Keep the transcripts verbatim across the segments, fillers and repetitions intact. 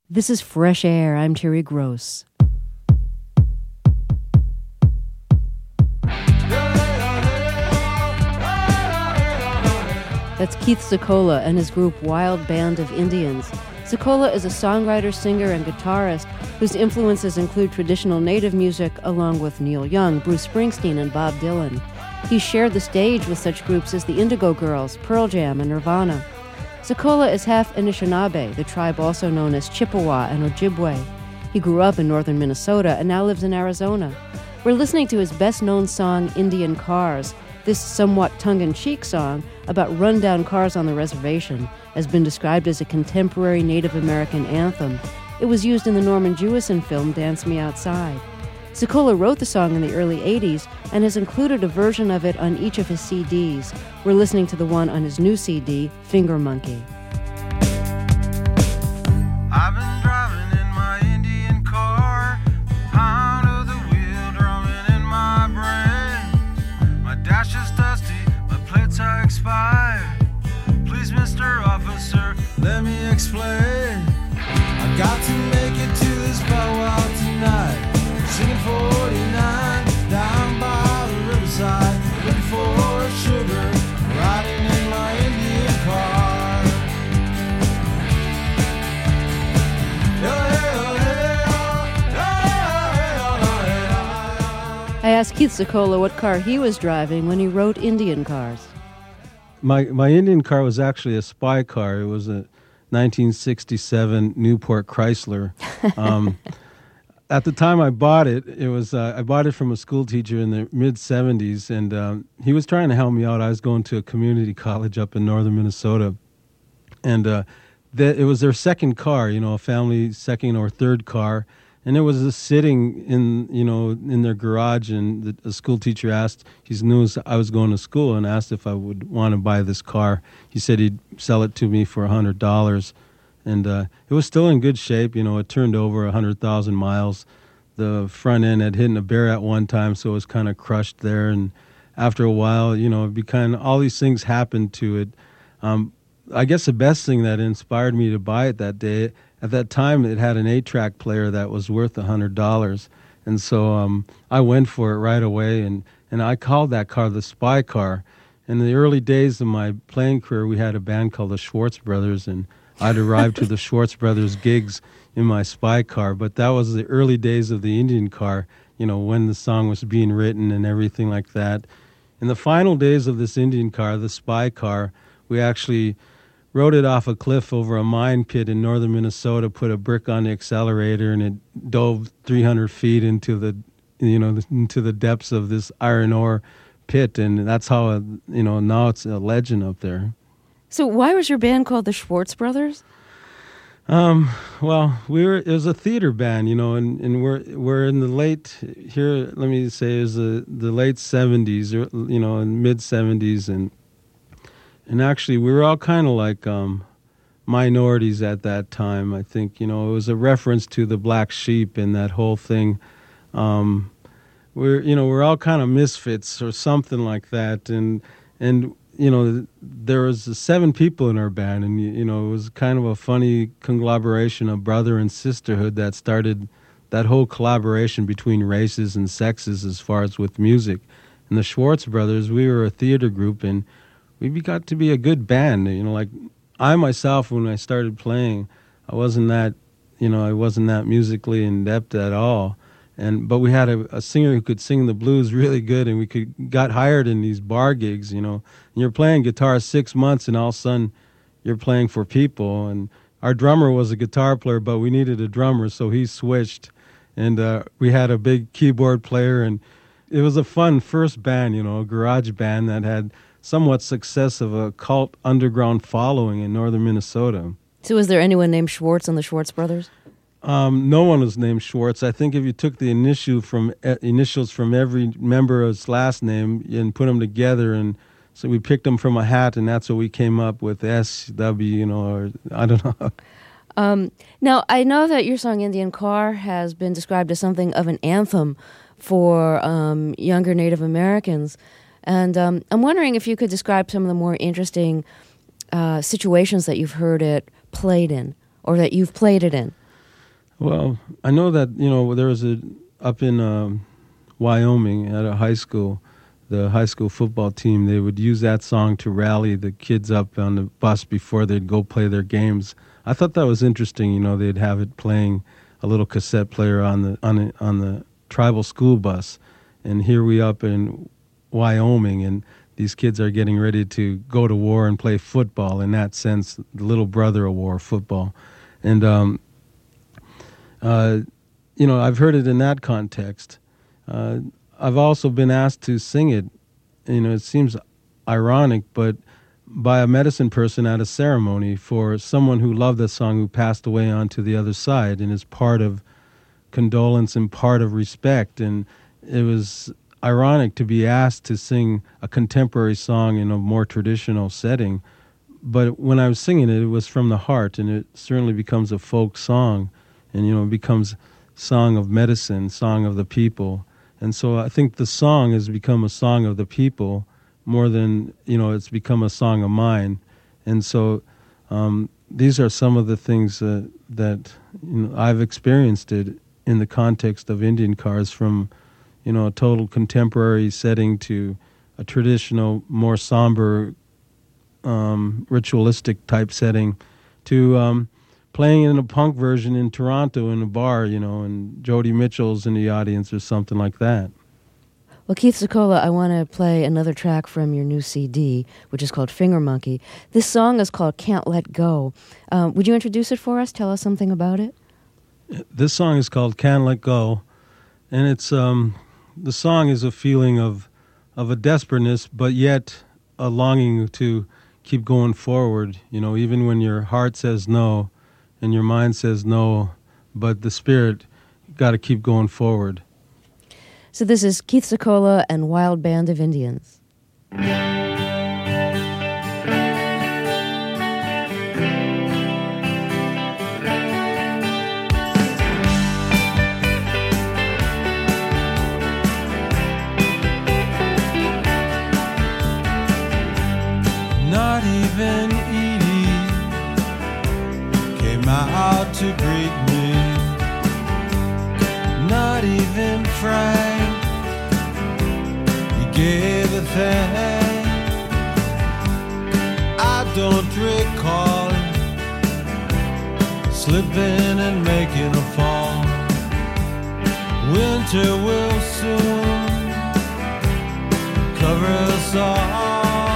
This is Fresh Air. I'm Terry Gross. That's Keith Secola and his group Wild Band of Indians. Secola is a songwriter, singer, and guitarist whose influences include traditional native music along with Neil Young, Bruce Springsteen, and Bob Dylan. He shared the stage with such groups as the Indigo Girls, Pearl Jam, and Nirvana. Secola is half Anishinaabe, the tribe also known as Chippewa and Ojibwe. He grew up in northern Minnesota and now lives in Arizona. We're listening to his best-known song, Indian Cars. This somewhat tongue-in-cheek song about run-down cars on the reservation has been described as a contemporary Native American anthem. It was used in the Norman Jewison film Dance Me Outside. Secola wrote the song in the early eighties and has included a version of it on each of his C Ds. We're listening to the one on his new C D, Finger Monkey. I've been driving in my Indian car, pound of the wheel drumming in my brain. My dash is dusty, my plates are expired. Please, Mister Officer, let me explain. I got to make it to this powwow tonight. Singing forty-nine down by the riverside, looking for sugar, riding in my Indian car. I asked Keith Secola what car he was driving when he wrote Indian Cars. My my Indian car was actually a spy car. It was a nineteen sixty-seven Newport Chrysler. Um, At the time I bought it, it was uh, I bought it from a school teacher in the mid seventies, and um, he was trying to help me out. I was going to a community college up in northern Minnesota, and uh, the, it was their second car, you know, a family second or third car, and it was just sitting in, you know, in their garage. And the, the school teacher asked, he knew I was going to school, and asked if I would want to buy this car. He said he'd sell it to me for a hundred dollars. And uh, it was still in good shape. You know, it turned over one hundred thousand miles. The front end had hit a bear at one time, so it was kind of crushed there. And after a while, you know, it became, all these things happened to it. Um, I guess the best thing that inspired me to buy it that day, at that time, it had an eight-track player that was worth one hundred dollars. And so um, I went for it right away, and, and I called that car the Spy Car. In the early days of my playing career, we had a band called the Schwartz Brothers, and I'd arrive to the Schwartz Brothers gigs in my Spy Car, but that was the early days of the Indian Car, you know, when the song was being written and everything like that. In the final days of this Indian Car, the Spy Car, we actually rode it off a cliff over a mine pit in northern Minnesota, put a brick on the accelerator, and it dove three hundred feet into the, you know, into the depths of this iron ore pit, and that's how, you know, now it's a legend up there. So why was your band called the Schwartz Brothers? Um, well, we were, it was a theater band, you know, and, and we're we're in the late, here, let me say, is the, the late seventies, or, you know, in mid seventies, and and actually we were all kind of like um, minorities at that time. I think, you know, it was a reference to the Black Sheep and that whole thing. Um, we're, you know, we're all kind of misfits or something like that, and and. You know, there was seven people in our band, and, you know, it was kind of a funny conglomeration of brother and sisterhood that started that whole collaboration between races and sexes as far as with music. And the Schwartz Brothers, we were a theater group, and we got to be a good band. You know, like I myself, when I started playing, I wasn't that, you know, I wasn't that musically in-depth at all. And but we had a, a singer who could sing the blues really good, and we could got hired in these bar gigs, you know. And you're playing guitar six months, and all of a sudden you're playing for people. And our drummer was a guitar player, but we needed a drummer, so he switched. And uh, we had a big keyboard player, and it was a fun first band, you know, a garage band that had somewhat success of a cult underground following in northern Minnesota. So was there anyone named Schwartz on the Schwartz Brothers? Um, no one was named Schwartz. I think if you took the initial from uh, initials from every member's last name and put them together, and so we picked them from a hat, and that's what we came up with, S W, you know, or I don't know. Um, now, I know that your song Indian Car has been described as something of an anthem for um, younger Native Americans, and um, I'm wondering if you could describe some of the more interesting uh, situations that you've heard it played in, or that you've played it in. Well, I know that, you know, there was a, up in um, Wyoming at a high school, the high school football team, they would use that song to rally the kids up on the bus before they'd go play their games. I thought that was interesting, you know, they'd have it playing a little cassette player on the on the, on the tribal school bus. And here we up in Wyoming, and these kids are getting ready to go to war and play football, in that sense, the little brother of war, football. And, um, uh, you know, I've heard it in that context. Uh, I've also been asked to sing it. You know, it seems ironic, but by a medicine person at a ceremony for someone who loved the song, who passed away onto the other side, and is part of condolence and part of respect. And it was ironic to be asked to sing a contemporary song in a more traditional setting. But when I was singing it, it was from the heart, and it certainly becomes a folk song, and, you know, it becomes song of medicine, song of the people. And so I think the song has become a song of the people more than, you know, it's become a song of mine. And so um, these are some of the things uh, that, you know, I've experienced it in the context of Indian cars, from, you know, a total contemporary setting to a traditional, more somber, um, ritualistic type setting, to um, playing in a punk version in Toronto in a bar, you know, and Jody Mitchell's in the audience or something like that. Well, Keith Secola, I want to play another track from your new C D, which is called Finger Monkey. This song is called Can't Let Go. Uh, would you introduce it for us? Tell us something about it. This song is called Can't Let Go, and it's um, the song is a feeling of of a desperateness, but yet a longing to keep going forward, you know, even when your heart says no and your mind says no, but the spirit, got to keep going forward. So this is Keith Secola and Wild Band of Indians. Not even Edie came out to greet me. Not even Frank, he gave a thing. I don't recall slipping and making a fall. Winter will soon cover us all.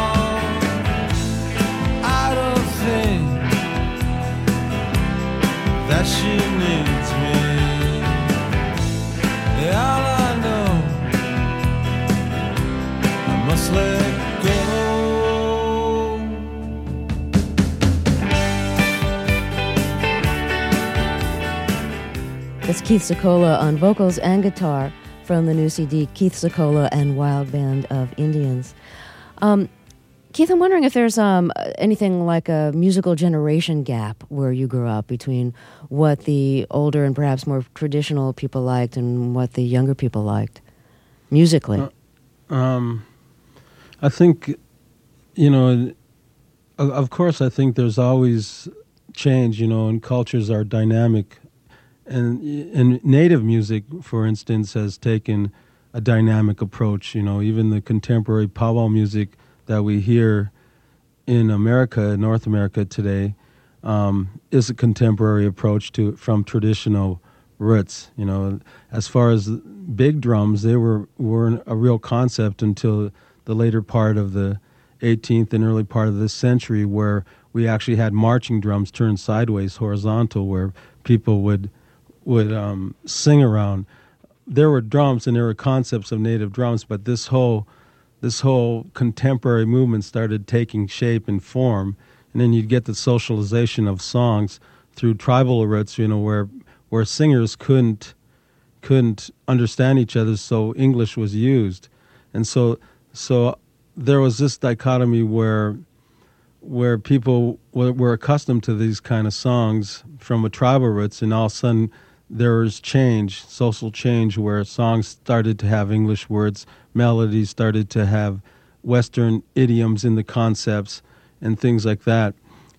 That she needs me. All I know, I must let go. It's Keith Secola on vocals and guitar from the new C D, Keith Secola and Wild Band of Indians. Um, Keith, I'm wondering if there's um, anything like a musical generation gap where you grew up between what the older and perhaps more traditional people liked and what the younger people liked musically. Uh, um, I think, you know, of course, I think there's always change, you know, and cultures are dynamic. And, and native music, for instance, has taken a dynamic approach, you know, even the contemporary powwow music that we hear in America, North America today, um, is a contemporary approach to from traditional roots. You know, as far as big drums, they were weren't a real concept until the later part of the eighteenth and early part of this century, where we actually had marching drums turned sideways, horizontal, where people would would um, sing around. There were drums and there were concepts of native drums, but this whole this whole contemporary movement started taking shape and form, and then you'd get the socialization of songs through tribal roots, you know, where where singers couldn't couldn't understand each other, so English was used, and so so there was this dichotomy where where people were, were accustomed to these kind of songs from a tribal roots, and all of a sudden there was change, social change, where songs started to have English words, melodies started to have Western idioms in the concepts, and things like that.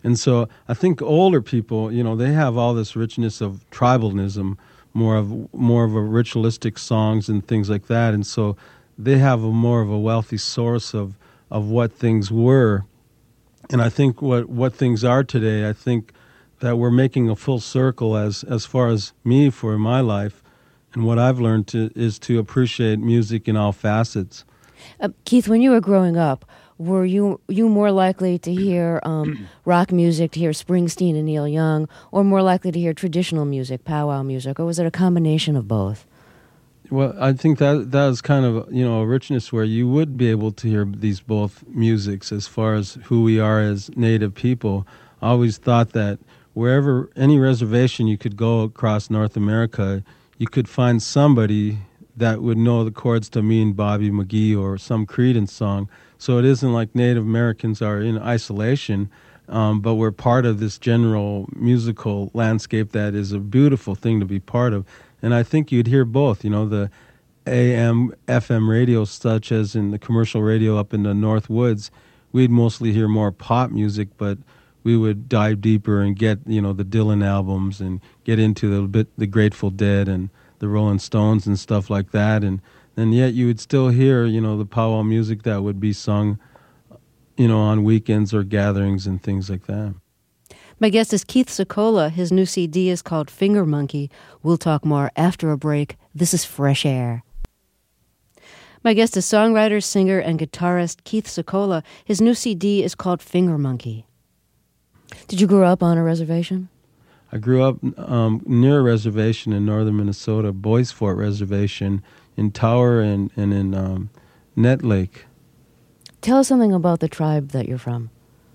And so I think older people, you know, they have all this richness of tribalism, more of more of a ritualistic songs and things like that. And so they have a more of a wealthy source of, of what things were. And I think what, what things are today, I think that we're making a full circle as, as far as me for my life. And what I've learned to, is to appreciate music in all facets. Uh, Keith, when you were growing up, were you you more likely to hear um, rock music, to hear Springsteen and Neil Young, or more likely to hear traditional music, powwow music, or was it a combination of both? Well, I think that that is kind of, you know, a richness where you would be able to hear these both musics as far as who we are as Native people. I always thought that wherever, any reservation you could go across North America, you could find somebody that would know the chords to Me and Bobby McGee or some Creedence song. So it isn't like Native Americans are in isolation, um, but we're part of this general musical landscape that is a beautiful thing to be part of. And I think you'd hear both, you know, the A M, F M radio, such as in the commercial radio up in the North Woods, we'd mostly hear more pop music, but we would dive deeper and get, you know, the Dylan albums and get into the bit the Grateful Dead and the Rolling Stones and stuff like that. And and yet you would still hear, you know, the powwow music that would be sung, you know, on weekends or gatherings and things like that. My guest is Keith Secola. His new C D is called Finger Monkey. We'll talk more after a break. This is Fresh Air. My guest is songwriter, singer, and guitarist Keith Secola. His new C D is called Finger Monkey. Did you grow up on a reservation? I grew up um, near a reservation in northern Minnesota, Boys Fort Reservation, in Tower and, and in um, Net Lake. Tell us something about the tribe that you're from.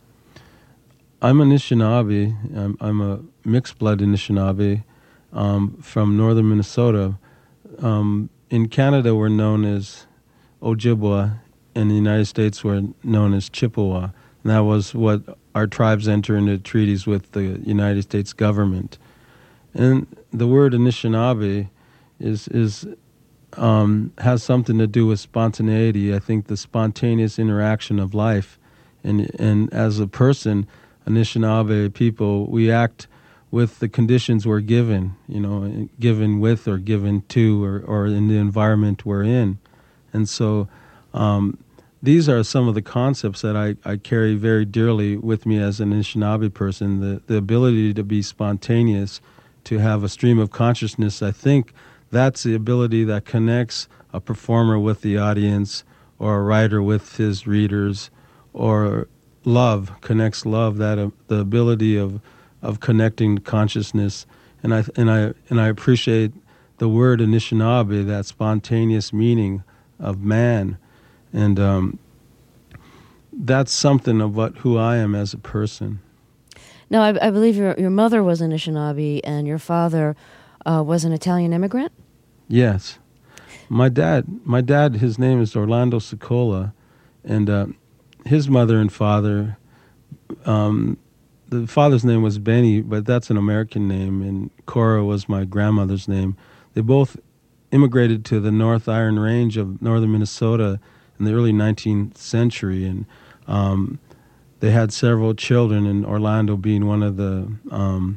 I'm Anishinaabe. I'm, I'm a mixed-blood Anishinaabe um, from northern Minnesota. Um, in Canada, we're known as Ojibwa. In the United States, we're known as Chippewa. And that was what our tribes enter into treaties with the United States government. And the word Anishinaabe is is um, has something to do with spontaneity. I think the spontaneous interaction of life. And and as a person, Anishinaabe people, we act with the conditions we're given, you know, given with or given to or, or in the environment we're in. And so um, these are some of the concepts that I, I carry very dearly with me as an Anishinaabe person, the, the ability to be spontaneous, to have a stream of consciousness. I think that's the ability that connects a performer with the audience or a writer with his readers, or love connects love, that uh, the ability of of connecting consciousness. And I and I and I appreciate the word Anishinaabe, that spontaneous meaning of man. And um, that's something of what who I am as a person. Now, I, I believe your your mother was Anishinaabe and your father uh, was an Italian immigrant? Yes. My dad, my dad, his name is Orlando Secola, and uh, his mother and father, um, the father's name was Benny, but that's an American name, and Cora was my grandmother's name. They both immigrated to the North Iron Range of northern Minnesota in the early nineteenth century, and um, they had several children, and Orlando being one of the, um,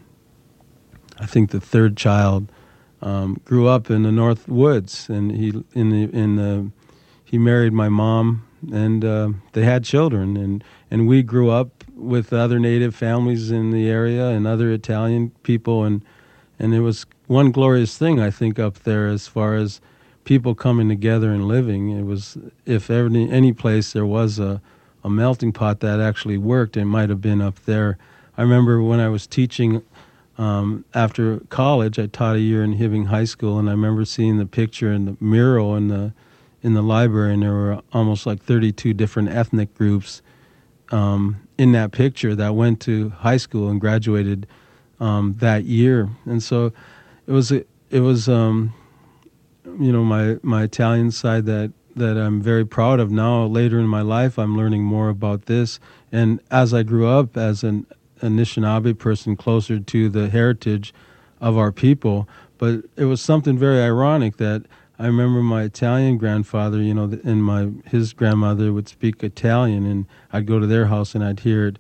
I think the third child, um, grew up in the North Woods, and he in the in the he married my mom, and uh, they had children, and and we grew up with other Native families in the area and other Italian people, and and it was one glorious thing, I think, up there as far as people coming together and living. It was, if ever any place there was a, a melting pot that actually worked, it might have been up there. I remember when I was teaching um, after college, I taught a year in Hibbing High School, and I remember seeing the picture and the mural in the in the library, and there were almost like thirty-two different ethnic groups um, in that picture that went to high school and graduated um, that year. And so it was a, it was um, you know, my my Italian side that that I'm very proud of. Now later in my life, I'm learning more about this, and as I grew up as an Anishinaabe person, closer to the heritage of our people. But it was something very ironic that I remember my Italian grandfather, you know, and my his grandmother would speak Italian, and I'd go to their house and I'd hear it.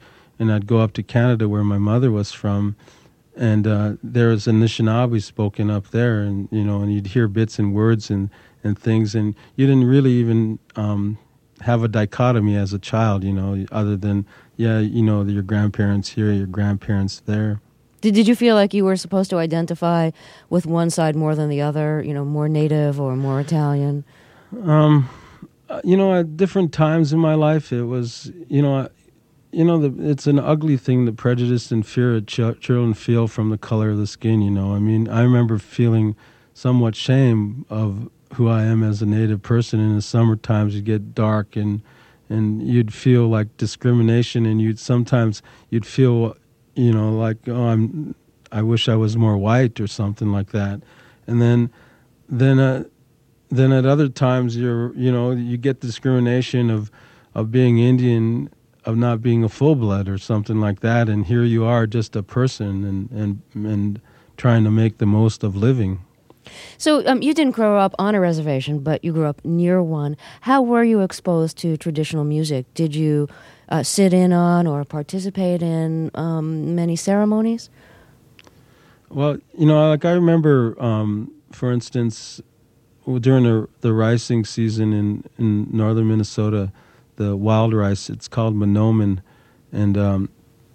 and I'd go up to Canada where my mother was from, and uh, there was a Anishinaabe spoken up there, and you know, and you'd hear bits and words and, and things, and you didn't really even um, have a dichotomy as a child, you know, other than, yeah, you know, your grandparents here, your grandparents there. Did Did you feel like you were supposed to identify with one side more than the other, you know, more Native or more Italian? Um, you know, at different times in my life, it was, you know, you know, the, it's an ugly thing, the prejudice and fear that ch- children feel from the color of the skin, you know. I mean, I remember feeling somewhat shame of who I am as a Native person. In the summer times, you'd get dark and and you'd feel like discrimination, and you'd sometimes you'd feel, you know, like, oh, I'm, I wish I was more white or something like that. And then, then, uh, then at other times, you're, you know, you get discrimination of, of being Indian, of not being a full blood or something like that, and here you are, just a person, and and and trying to make the most of living. So um, you didn't grow up on a reservation, but you grew up near one. How were you exposed to traditional music? Did you uh, sit in on or participate in um, many ceremonies? Well, you know, like I remember, um, for instance, during the, the ricing season in, in northern Minnesota, the wild rice, it's called Monoman, and um,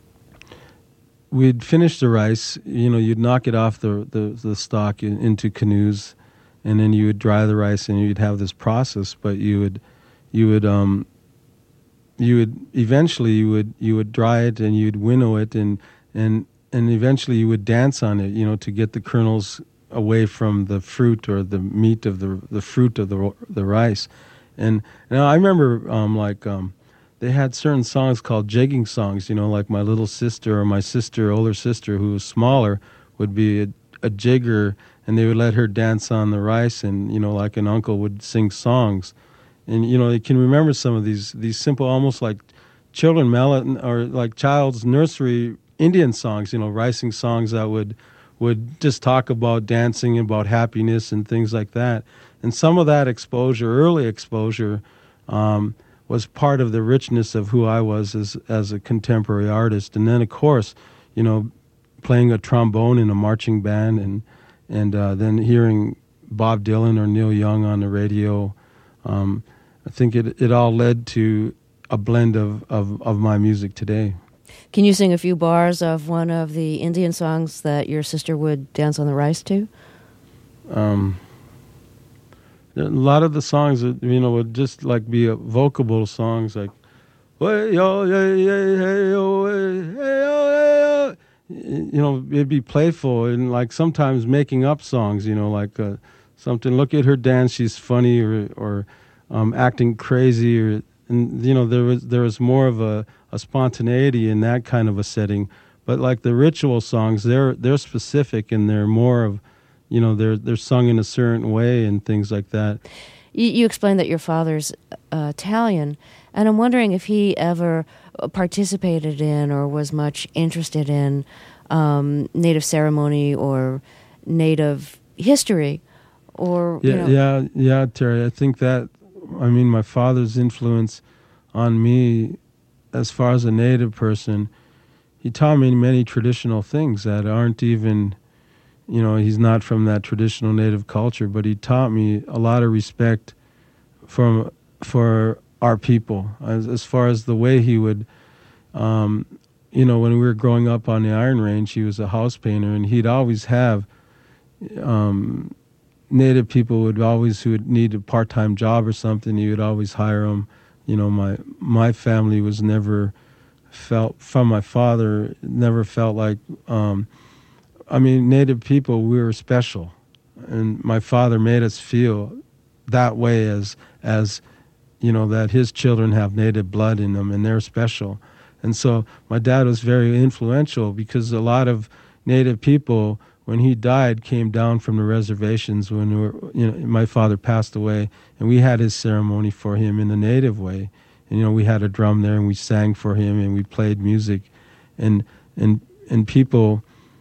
we'd finish the rice, you know, you'd knock it off the, the, the stalk in, into canoes, and then you would dry the rice, and you'd have this process, but you would, you would, um, you would, eventually you would, you would dry it, and you'd winnow it, and, and, and eventually you would dance on it, you know, to get the kernels away from the fruit or the meat of the, the fruit of the, the rice. And, and I remember, um, like, um, they had certain songs called jigging songs, you know, like my little sister or my sister, older sister, who was smaller, would be a, a jigger, and they would let her dance on the rice, and, you know, like an uncle would sing songs. And, you know, you can remember some of these, these simple, almost like children melon, or like child's nursery Indian songs, you know, ricing songs that would, would just talk about dancing, about happiness and things like that. And some of that exposure, early exposure, um, was part of the richness of who I was as as a contemporary artist. And then, of course, you know, playing a trombone in a marching band, and and uh, then hearing Bob Dylan or Neil Young on the radio. Um, I think it it all led to a blend of, of, of my music today. Can you sing a few bars of one of the Indian songs that your sister would dance on the rice to? Um. A lot of the songs, you know, would just like be vocable songs, like, you know, it'd be playful, and like sometimes making up songs, you know, like uh, something, look at her dance, she's funny, or or um, acting crazy, or, and you know, there was there was more of a, a spontaneity in that kind of a setting. But like the ritual songs, they're they're specific, and they're more of, you know, they're they're sung in a certain way and things like that. You, you explained that your father's uh, Italian, and I'm wondering if he ever participated in or was much interested in um, Native ceremony or Native history, or yeah, you know. yeah, yeah, Terry. I think that, I mean, my father's influence on me, as far as a Native person, he taught me many traditional things that aren't even. You know, he's not from that traditional Native culture, but he taught me a lot of respect for for our people. As, as far as the way he would, um, you know, when we were growing up on the Iron Range, he was a house painter, and he'd always have um, Native people would always who would need a part-time job or something. He would always hire them. You know, my my family was never felt from my father never felt like. Um, I mean, Native people, we were special, and my father made us feel that way as, as you know, that his children have Native blood in them, and they're special. And so my dad was very influential, because a lot of Native people, when he died, came down from the reservations when we were, you know, my father passed away, and we had his ceremony for him in the Native way. And, you know, we had a drum there, and we sang for him, and we played music, and and and people...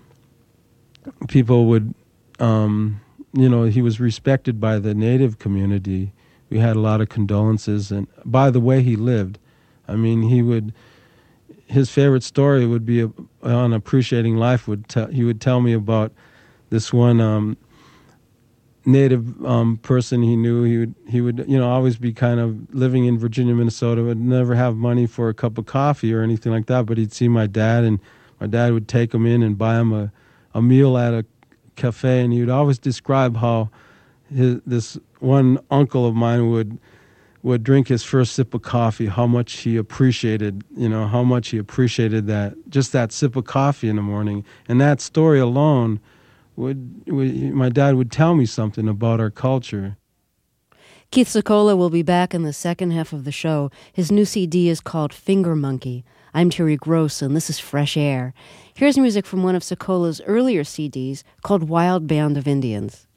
People would, um, you know, he was respected by the Native community. We had a lot of condolences, and by the way he lived. I mean, he would, his favorite story would be on Appreciating Life. Would te- he would tell me about this one um, native um, person he knew. He would he would you know always be kind of living in Virginia, Minnesota. Would never have money for a cup of coffee or anything like that. But he'd see my dad, and my dad would take him in and buy him a, a meal at a cafe. And he would always describe how his, this one uncle of mine would would drink his first sip of coffee, how much he appreciated, you know, how much he appreciated that, just that sip of coffee in the morning. And that story alone would, would my dad would tell me something about our culture. Keith Secola will be back in the second half of the show. His new C D is called Finger Monkey. I'm Terry Gross, and this is Fresh Air. Here's music from one of Secola's earlier C Ds called Wild Band of Indians.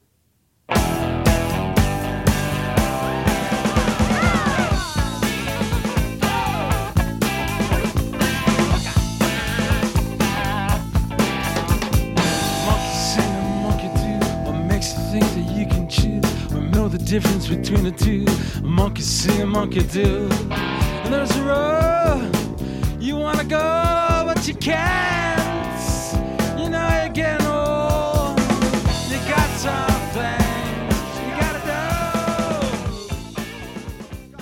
Difference between the two, a monkey see, a monkey do. And there's a road you wanna go, but you can't. You know you're getting old. You got some things you gotta do.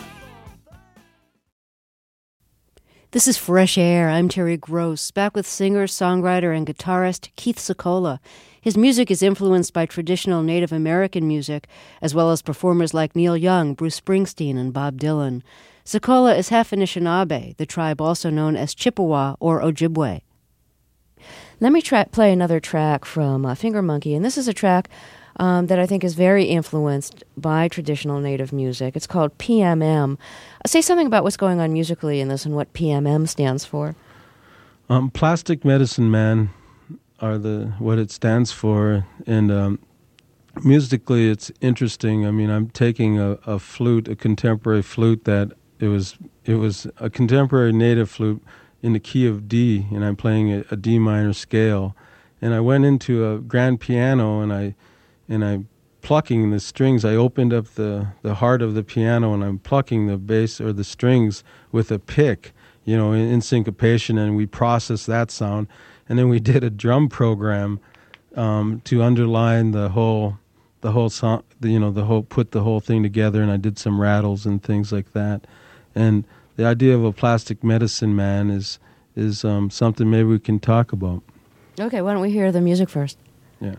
This is Fresh Air. I'm Terry Gross, back with singer, songwriter, and guitarist Keith Secola. His music is influenced by traditional Native American music, as well as performers like Neil Young, Bruce Springsteen, and Bob Dylan. Secola is half Anishinaabe, the tribe also known as Chippewa or Ojibwe. Let me tra- play another track from uh, Finger Monkey, and this is a track um, that I think is very influenced by traditional Native music. It's called P M M. Uh, say something about what's going on musically in this and what P M M stands for. Um, Plastic Medicine Man are the what it stands for, and um, musically it's interesting. I mean, I'm taking a, a flute, a contemporary flute that it was it was a contemporary native flute in the key of D, and I'm playing a, a D minor scale. And I went into a grand piano, and I and I plucking the strings. I opened up the the heart of the piano, and I'm plucking the bass or the strings with a pick, you know, in, in syncopation, and we process that sound. And then we did a drum program um, to underline the whole, the whole song. You know, the whole put the whole thing together. And I did some rattles and things like that. And the idea of a plastic medicine man is is um, something maybe we can talk about. Okay, why don't we hear the music first? Yeah.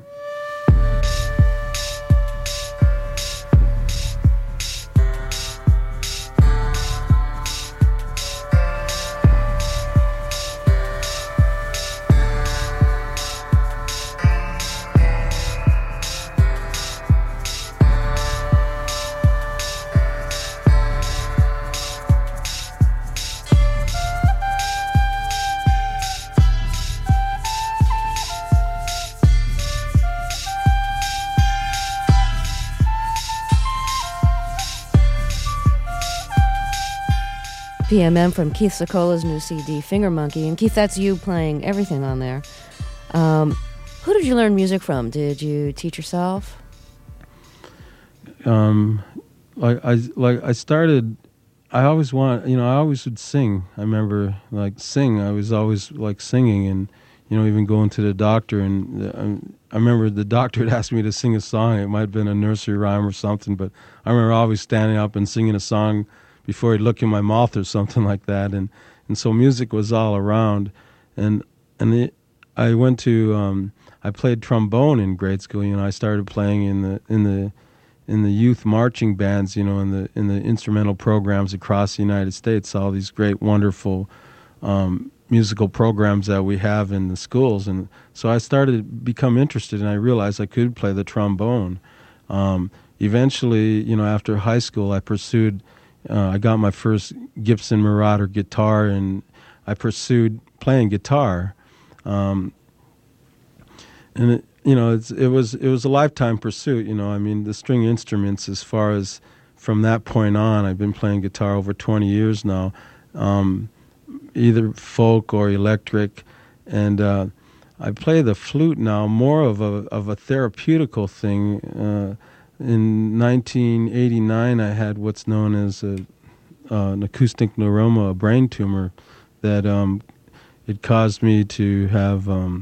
P M M from Keith Secola's new C D, Finger Monkey. And Keith, that's you playing everything on there. Um, who did you learn music from? Did you teach yourself? Um, like I like I started. I always want, you know, I always would sing. I remember like sing. I was always like singing, and you know, even going to the doctor. And uh, I remember the doctor had asked me to sing a song. It might have been a nursery rhyme or something, but I remember always standing up and singing a song before he'd look in my mouth or something like that. And, and so music was all around. And and it, I went to um, I played trombone in grade school. You know, I started playing in the in the in the youth marching bands. You know, in the in the instrumental programs across the United States. All these great, wonderful um, musical programs that we have in the schools. And so I started to become interested, and I realized I could play the trombone. Um, eventually, you know, after high school, I pursued. Uh, I got my first Gibson Marauder guitar, and I pursued playing guitar. Um, and it, you know, it's, it was it was a lifetime pursuit. You know, I mean, the string instruments. As far as from that point on, I've been playing guitar over twenty years now, um, either folk or electric, and uh, I play the flute now more of a of a therapeutical thing. Uh, In nineteen eighty-nine, I had what's known as a, uh, an acoustic neuroma, a brain tumor, that um, it caused me to have, um,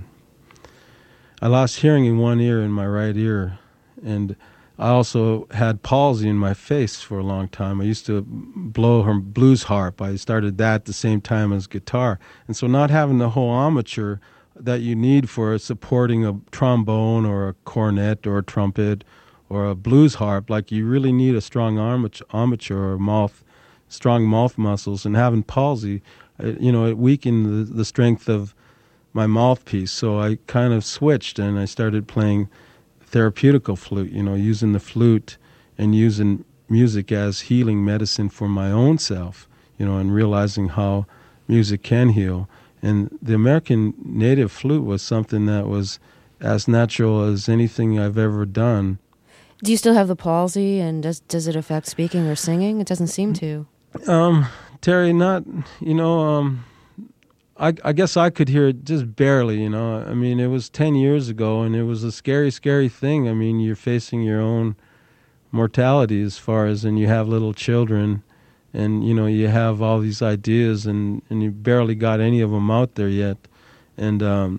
I lost hearing in one ear, in my right ear, and I also had palsy in my face for a long time. I used to blow her blues harp. I started that at the same time as guitar. And so not having the whole armature that you need for supporting a trombone or a cornet or a trumpet or a blues harp, like you really need a strong armature, armature or mouth, strong mouth muscles. And having palsy, it, you know, it weakened the, the strength of my mouthpiece. So I kind of switched and I started playing therapeutical flute, you know, using the flute and using music as healing medicine for my own self, you know, and realizing how music can heal. And the American native flute was something that was as natural as anything I've ever done. Do you still have the palsy, and does does it affect speaking or singing? It doesn't seem to. Um, Terry, not, you know, um, I, I guess I could hear it just barely, you know. I mean, it was ten years ago, and it was a scary, scary thing. I mean, you're facing your own mortality as far as, and you have little children, and, you know, you have all these ideas, and, and you barely got any of them out there yet. And um,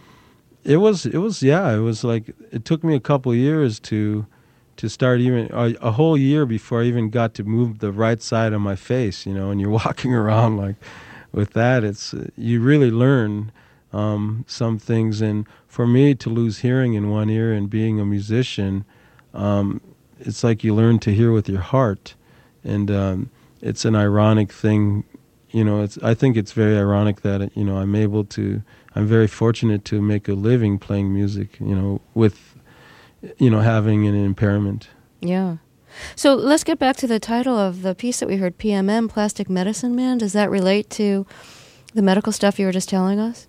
it was, it was, yeah, it was like, it took me a couple of years to to start even, a, a whole year before I even got to move the right side of my face, you know, and you're walking around like, with that, it's you really learn um, some things. And for me to lose hearing in one ear and being a musician, um, it's like you learn to hear with your heart. And um, it's an ironic thing, you know. It's I think it's very ironic that, you know, I'm able to. I'm very fortunate to make a living playing music, you know, with, you know, having an impairment. Yeah. So let's get back to the title of the piece that we heard, P M M, Plastic Medicine Man. Does that relate to the medical stuff you were just telling us?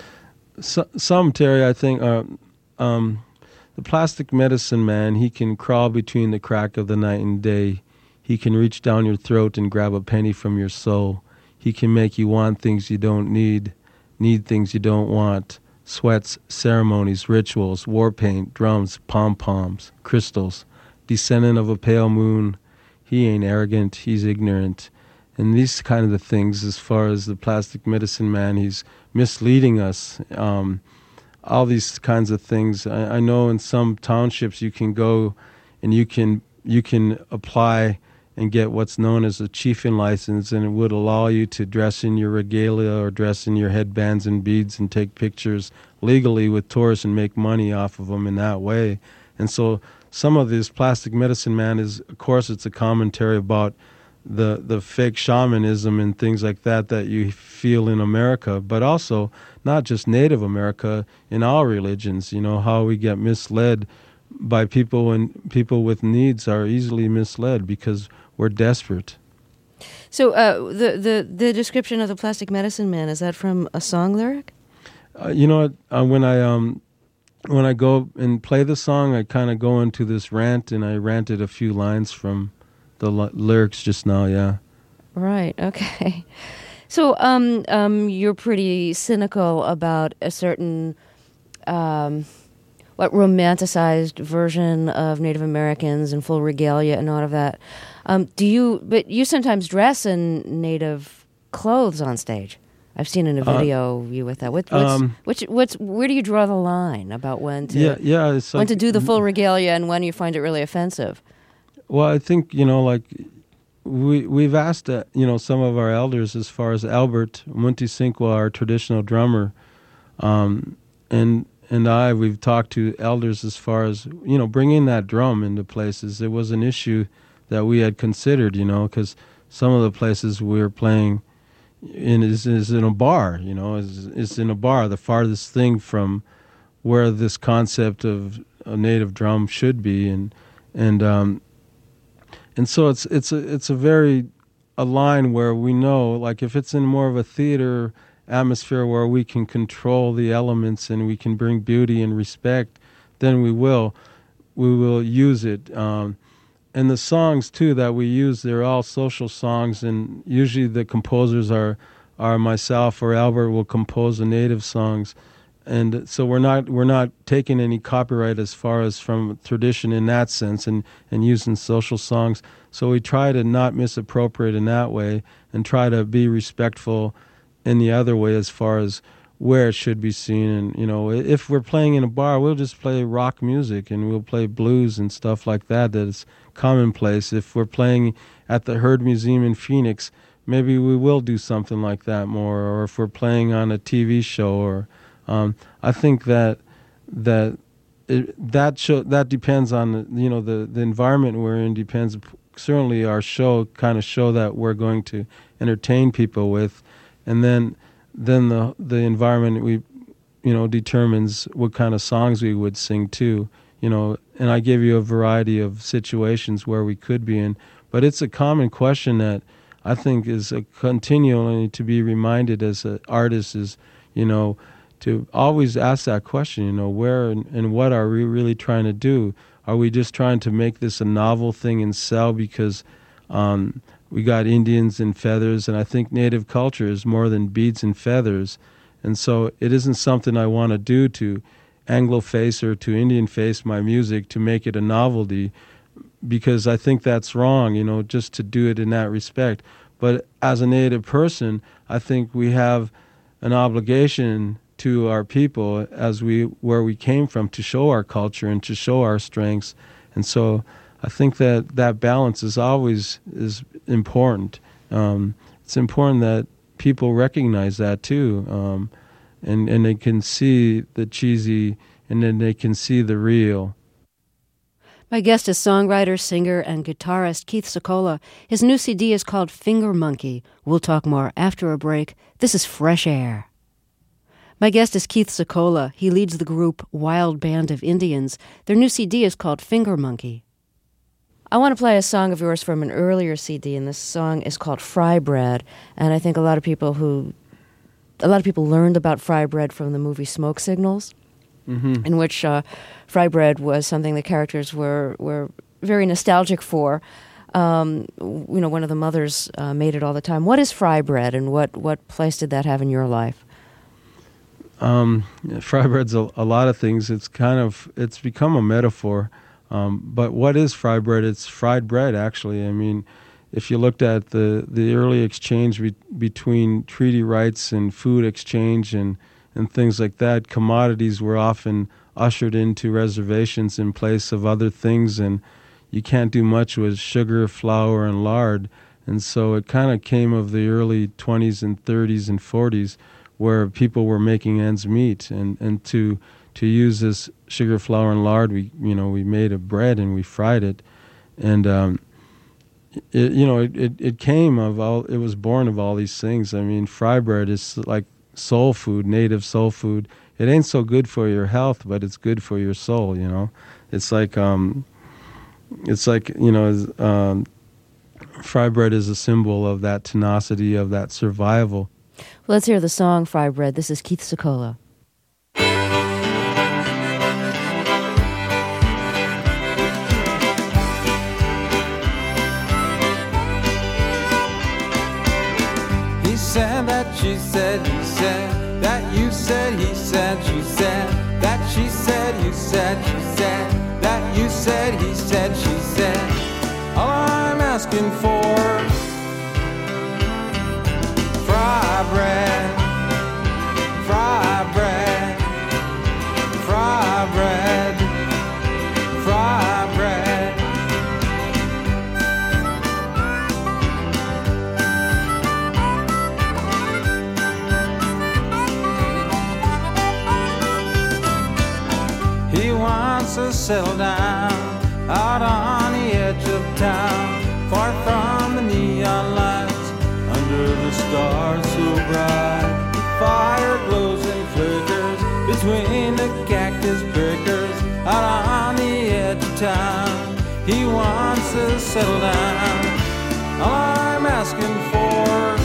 So, some, Terry, I think, uh, um, the Plastic Medicine Man, he can crawl between the crack of the night and day. He can reach down your throat and grab a penny from your soul. He can make you want things you don't need, need things you don't want. Sweats, ceremonies, rituals, war paint, drums, pom-poms, crystals. Descendant of a pale moon, he ain't arrogant, he's ignorant. And these kind of the things, as far as the Plastic Medicine Man, he's misleading us. Um, all these kinds of things. I, I know in some townships you can go and you can you can apply and get what's known as a chieftain license, and it would allow you to dress in your regalia or dress in your headbands and beads and take pictures legally with tourists and make money off of them in that way. And so some of this Plastic Medicine Man is, of course, it's a commentary about the the fake shamanism and things like that that you feel in America, but also not just Native America, in all religions, you know, how we get misled by people, and people with needs are easily misled because we're desperate. So uh, the, the, the description of the Plastic Medicine Man, is that from a song lyric? Uh, you know, uh, when I... um. When I go and play the song, I kind of go into this rant, and I ranted a few lines from the l- lyrics just now, yeah. Right, okay. So um, um, you're pretty cynical about a certain, um, what, romanticized version of Native Americans and full regalia and all of that. Um, do you, but you sometimes dress in Native clothes on stage. I've seen in a video uh, you with that. What, what's, um, which, what's, where do you draw the line about when to yeah, yeah, it's when like, to do the full regalia and when you find it really offensive? Well, I think, you know, like we we've asked uh, you know, some of our elders, as far as Albert Muntisingwa, our traditional drummer, um, and and I, we've talked to elders as far as, you know, bringing that drum into places. It was an issue that we had considered, you know, because some of the places we were playing in is, is in a bar, you know, is is in a bar, the farthest thing from where this concept of a native drum should be, and and um, and so it's it's a it's a very a line where we know, like, if it's in more of a theater atmosphere where we can control the elements and we can bring beauty and respect, then we will we will use it. Um, And the songs, too, that we use, they're all social songs, and usually the composers are are myself or Albert will compose the native songs. And so we're not we're not taking any copyright as far as from tradition in that sense, and, and using social songs. So we try to not misappropriate in that way and try to be respectful in the other way as far as where it should be seen. And, you know, if we're playing in a bar, we'll just play rock music and we'll play blues and stuff like that. That is commonplace. If we're playing at the Heard Museum in Phoenix, maybe we will do something like that more. Or if we're playing on a T V show, or um, I think that that it, that show that depends on the, you know the the environment we're in. Depends. Certainly, our show kind of show that we're going to entertain people with, and then. Then the the environment we, you know, determines what kind of songs we would sing too, you know. And I gave you a variety of situations where we could be in, but it's a common question that I think is a continually to be reminded as an artist is, you know, to always ask that question, you know, where and, and what are we really trying to do? Are we just trying to make this a novel thing and sell because um, we got Indians and feathers, and I think Native culture is more than beads and feathers. And so it isn't something I want to do to Anglo-face or to Indian-face my music to make it a novelty, because I think that's wrong, you know, just to do it in that respect. But as a Native person, I think we have an obligation to our people as we where we came from to show our culture and to show our strengths. And so I think that that balance is always is important. Um, it's important that people recognize that too, um, and and they can see the cheesy, and then they can see the real. My guest is songwriter, singer, and guitarist Keith Secola. His new C D is called Finger Monkey. We'll talk more after a break. This is Fresh Air. My guest is Keith Secola. He leads the group Wild Band of Indians. Their new C D is called Finger Monkey. I want to play a song of yours from an earlier C D, and this song is called Fry Bread. And I think a lot of people who, a lot of people learned about fry bread from the movie Smoke Signals, mm-hmm. in which uh, fry bread was something the characters were were very nostalgic for. Um, you know, one of the mothers uh, made it all the time. What is fry bread, and what, what place did that have in your life? Um, yeah, fry bread's a, a lot of things. It's kind of, it's become a metaphor. Um, but what is fry bread? It's fried bread, actually. I mean, if you looked at the, the early exchange be, between treaty rights and food exchange and, and things like that, commodities were often ushered into reservations in place of other things, and you can't do much with sugar, flour, and lard. And so it kind of came of the early twenties and thirties and forties, where people were making ends meet, and, and to to use this sugar, flour, and lard, we you know we made a bread and we fried it, and um, it, you know it, it, it came of all, it was born of all these things. I mean, fry bread is like soul food, native soul food. It ain't so good for your health, but it's good for your soul. You know, it's like um, it's like you know, um, fry bread is a symbol of that tenacity, of that survival. Well, let's hear the song Fry Bread. This is Keith Secola. He said that she said, he said, that you said, he said, she said, that she said, you said, she said, that you said, he said, she said. All I'm asking for, fry bread, fry bread, fry bread, fry bread. He wants to settle down out on the edge of town, far from the neon lights, under the stars so bright. The fire glows and flickers between the cactus breakers, out on the edge of town. He wants to settle down. All I'm asking for,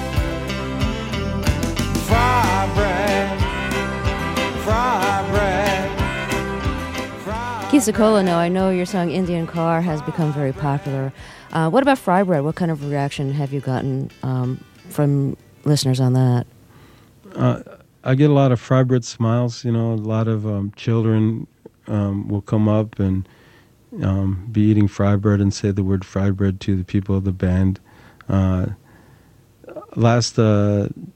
fry bread, fry bread, fry Keith Secola, now I know your song Indian Car has become very popular. Uh, what about fry bread? What kind of reaction have you gotten um, from listeners on that? Uh, I get a lot of fry bread smiles. You know, a lot of um, children um, will come up and um, be eating fry bread and say the word fry bread to the people of the band. Uh, last uh,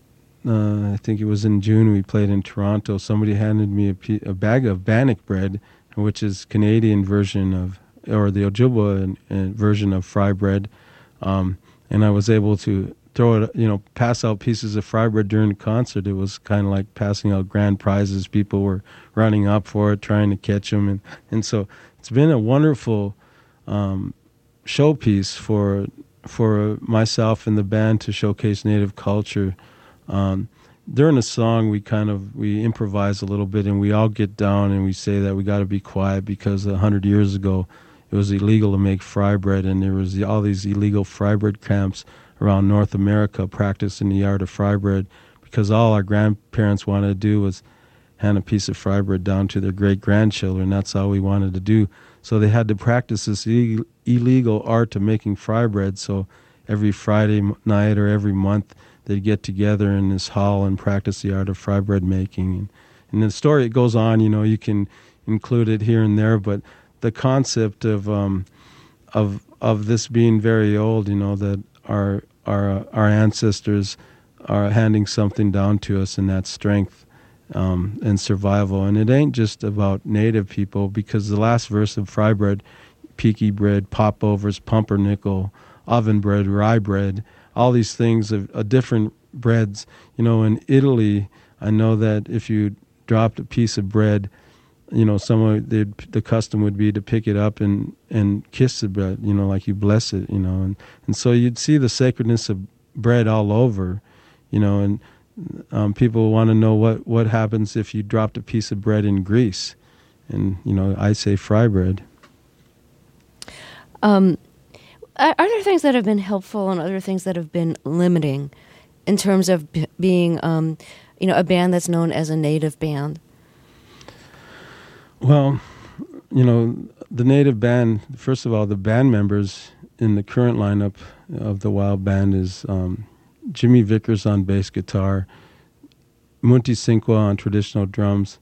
uh, I think it was in June, we played in Toronto. Somebody handed me a, pe- a bag of bannock bread, which is Canadian version of, or the Ojibwa uh, version of fry bread. Um, and I was able to throw it, you know, pass out pieces of fry bread during the concert. It was kind of like passing out grand prizes. People were running up for it, trying to catch them. And, and so it's been a wonderful um, showpiece for for myself and the band to showcase Native culture. Um, during the song, we kind of, we improvise a little bit, and we all get down and we say that we got to be quiet because a hundred years ago, it was illegal to make fry bread, and there was all these illegal fry bread camps around North America practicing the art of fry bread, because all our grandparents wanted to do was hand a piece of fry bread down to their great-grandchildren. That's all we wanted to do. So they had to practice this Ill- illegal art of making fry bread. So every Friday night or every month, they'd get together in this hall and practice the art of fry bread making. And, and the story, it goes on, you know, you can include it here and there, but the concept of um, of of this being very old, you know, that our our our ancestors are handing something down to us, and that strength um, and survival. And it ain't just about Native people, because the last verse of fry bread, peaky bread, popovers, pumpernickel, oven bread, rye bread, all these things of uh, different breads. You know, in Italy, I know that if you dropped a piece of bread, you know, someone, the custom would be to pick it up and, and kiss the bread, you know, like you bless it, you know. And, and so you'd see the sacredness of bread all over, you know, and um, people want to know what, what happens if you dropped a piece of bread in Greece. And, you know, I say fry bread. Um, are there things that have been helpful and other things that have been limiting in terms of b- being, um, you know, a band that's known as a Native band? Well, you know, the Native band, first of all, the band members in the current lineup of the Wild Band is um, Jimmy Vickers on bass guitar, Munti Sinqua on traditional drums,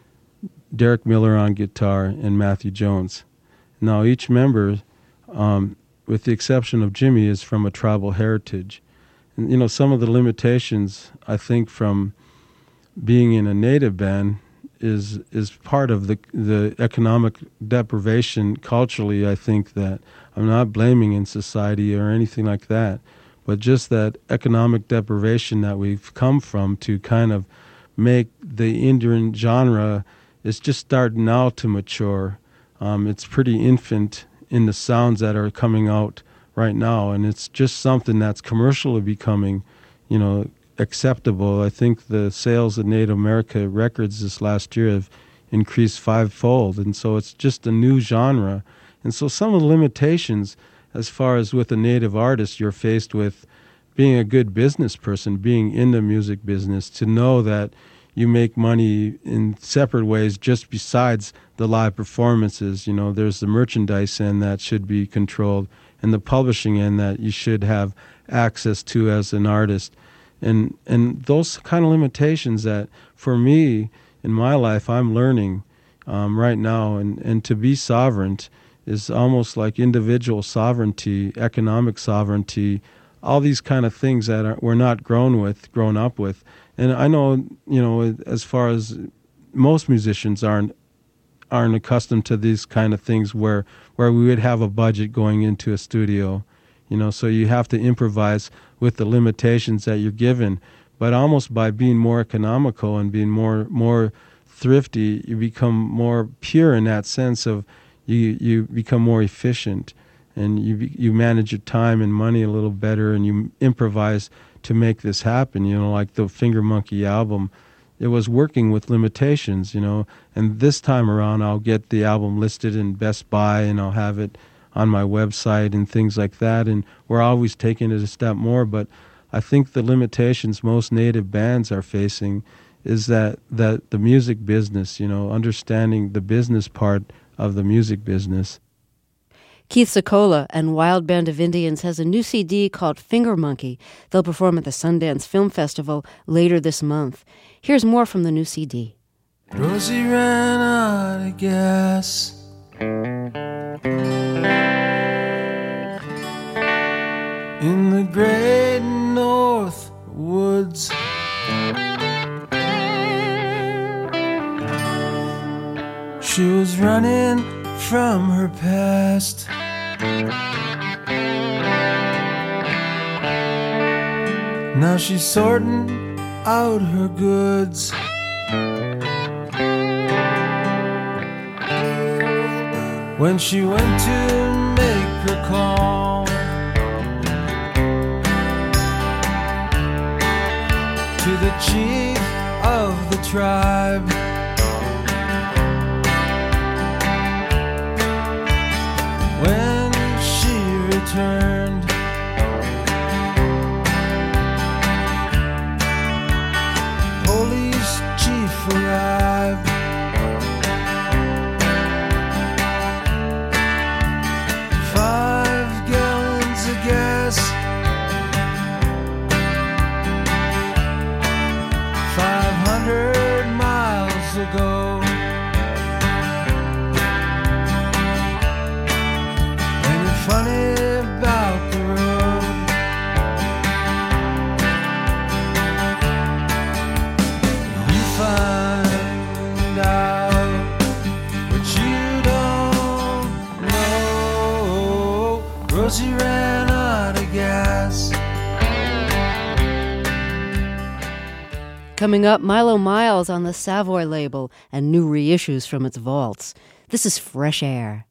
Derek Miller on guitar, and Matthew Jones. Now, each member, um, with the exception of Jimmy, is from a tribal heritage. And, you know, some of the limitations, I think, from being in a Native band is is part of the the economic deprivation culturally. I think that I'm not blaming in society or anything like that, but just that economic deprivation that we've come from to kind of make the Indian genre is just starting now to mature. Um, it's pretty infant in the sounds that are coming out right now, and it's just something that's commercially becoming, you know, acceptable. I think the sales of Native America records this last year have increased fivefold, and so it's just a new genre. And so some of the limitations, as far as with a Native artist, you're faced with being a good business person, being in the music business, to know that you make money in separate ways just besides the live performances. You know, there's the merchandise end that should be controlled, and the publishing end that you should have access to as an artist. And and those kind of limitations that, for me, in my life, I'm learning um, right now. And, and to be sovereign is almost like individual sovereignty, economic sovereignty, all these kind of things that are, we're not grown with, grown up with. And I know, you know, as far as most musicians aren't aren't accustomed to these kind of things where, where we would have a budget going into a studio. You know, so you have to improvise with the limitations that you're given. But almost by being more economical and being more more thrifty, you become more pure in that sense of you you become more efficient, and you you manage your time and money a little better, and you improvise to make this happen. You know, like the Finger Monkey album, it was working with limitations, you know. And this time around, I'll get the album listed in Best Buy, and I'll have it on my website and things like that, and we're always taking it a step more. But I think the limitations most Native bands are facing is that, that the music business, you know, understanding the business part of the music business. Keith Secola and Wild Band of Indians has a new C D called Finger Monkey. They'll perform at the Sundance Film Festival later this month. Here's more from the new C D. Rosie ran out of gas. In the great north woods, was running from her past. Now she's sorting out her goods. When she went to make her call to the chief of the tribe, when she returned, police chief arrived. Five gallons of gas, five hundred miles ago. Ain't it funny about the road? You find out what you don't know. Rosie ran out of gas. Coming up, Milo Miles on the Savoy label and new reissues from its vaults. This is Fresh Air.